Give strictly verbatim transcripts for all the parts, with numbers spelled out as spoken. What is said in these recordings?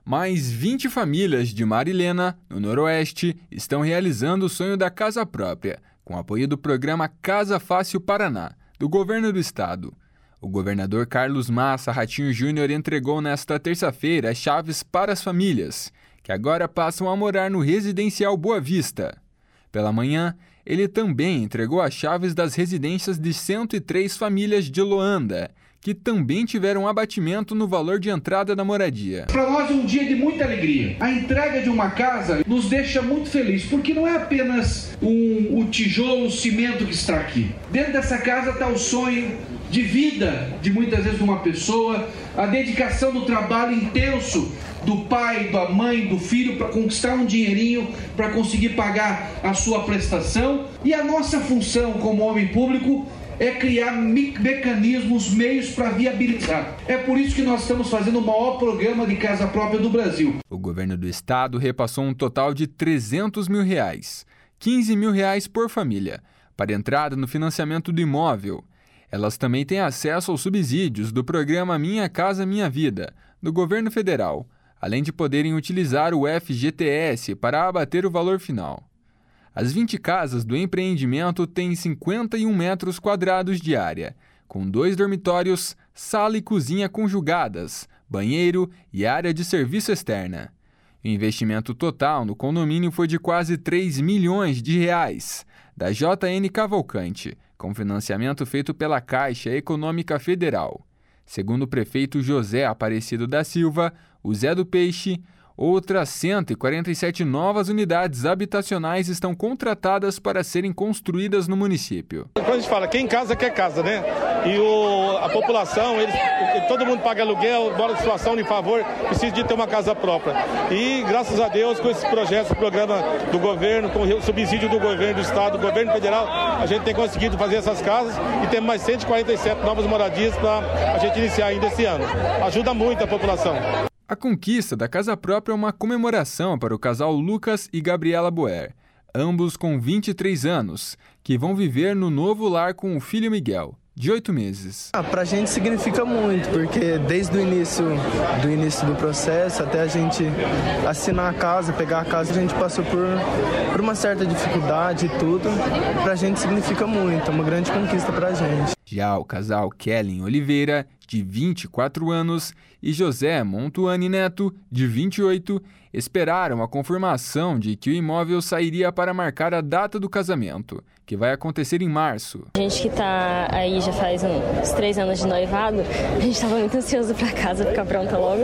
Mais vinte famílias de Marilena, no Noroeste, estão realizando o sonho da casa própria, com apoio do programa Casa Fácil Paraná, do governo do estado. O governador Carlos Massa Ratinho Júnior entregou nesta terça-feira as chaves para as famílias, que agora passam a morar no residencial Boa Vista. Pela manhã, ele também entregou as chaves das residências de cento e três famílias de Loanda, que também tiveram abatimento no valor de entrada da moradia. Para nós é um dia de muita alegria. A entrega de uma casa nos deixa muito felizes, porque não é apenas um, o tijolo, o cimento que está aqui. Dentro dessa casa está o sonho de vida de muitas vezes de uma pessoa, a dedicação do trabalho intenso do pai, da mãe, do filho para conquistar um dinheirinho, para conseguir pagar a sua prestação. E a nossa função como homem público é criar me- mecanismos, meios para viabilizar. É por isso que nós estamos fazendo o maior programa de casa própria do Brasil. O governo do estado repassou um total de trezentos mil reais, quinze mil reais por família, para entrada no financiamento do imóvel. Elas também têm acesso aos subsídios do programa Minha Casa Minha Vida, do governo federal, além de poderem utilizar o F G T S para abater o valor final. As vinte casas do empreendimento têm cinquenta e um metros quadrados de área, com dois dormitórios, sala e cozinha conjugadas, banheiro e área de serviço externa. O investimento total no condomínio foi de quase três milhões de reais, da J N Cavalcante, com financiamento feito pela Caixa Econômica Federal. Segundo o prefeito José Aparecido da Silva, o Zé do Peixe, outras cento e quarenta e sete novas unidades habitacionais estão contratadas para serem construídas no município. Quando a gente fala quem casa quer casa, né? E o, a população, eles, todo mundo paga aluguel, mora em situação de favor, precisa de ter uma casa própria. E graças a Deus, com esses projetos, o programa do governo, com o subsídio do governo do estado, do governo federal, a gente tem conseguido fazer essas casas e temos mais cento e quarenta e sete novas moradias para a gente iniciar ainda esse ano. Ajuda muito a população. A conquista da casa própria é uma comemoração para o casal Lucas e Gabriela Boer, ambos com vinte e três anos, que vão viver no novo lar com o filho Miguel, de oito meses. Ah, pra gente significa muito, porque desde o início do início do processo até a gente assinar a casa, pegar a casa, a gente passou por, por uma certa dificuldade e tudo. Pra gente significa muito, é uma grande conquista pra gente. Já o casal Kellen Oliveira, de vinte e quatro anos, e José Montuani Neto, de vinte e oito, esperaram a confirmação de que o imóvel sairia para marcar a data do casamento, que vai acontecer em março. A gente que está aí já faz uns três anos de noivado, a gente estava muito ansioso para casa ficar pronta logo.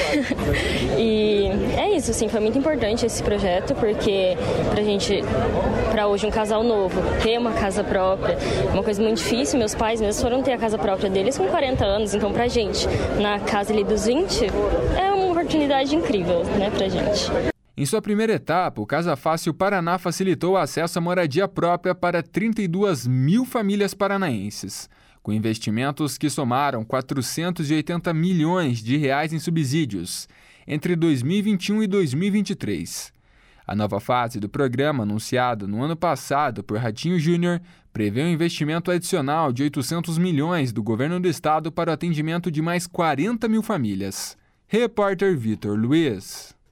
E é isso, assim, foi muito importante esse projeto, porque pra gente, para hoje um casal novo, ter uma casa própria, é uma coisa muito difícil. Meus pais mesmo foram ter a casa própria deles com quarenta anos, então pra gente, na casa ali dos vinte, é uma oportunidade incrível, né, pra gente. Em sua primeira etapa, o Casa Fácil Paraná facilitou o acesso à moradia própria para trinta e duas mil famílias paranaenses, com investimentos que somaram quatrocentos e oitenta milhões de reais em subsídios entre dois mil e vinte e um e dois mil e vinte e três. A nova fase do programa, anunciada no ano passado por Ratinho Júnior, prevê um investimento adicional de oitocentos milhões do governo do estado para o atendimento de mais quarenta mil famílias. Repórter Vitor Luiz.